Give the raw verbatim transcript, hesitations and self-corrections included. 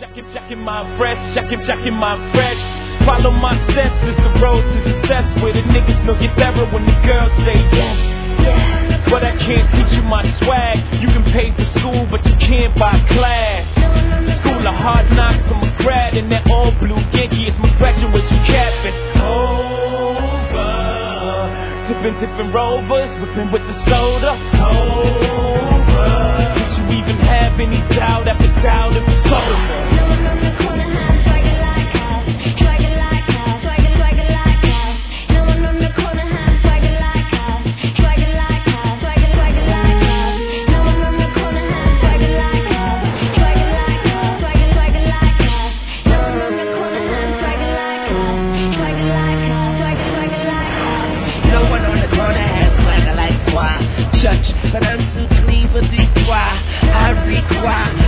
checking, checking my fresh, checking, checking my fresh. Follow my steps, it's the road to success. Where the niggas know get better when the girls say yes, yes. But I can't teach you my swag. You can pay for school, but you can't buy class. School of hard knocks, I'm a grad, and that all blue Yankee is my graduation cap. It's over. Tipping, tipping rovers, whipping with the soda. Over. Did you even have any doubt after doubt if it's over? But I'm too clean for this. Why I require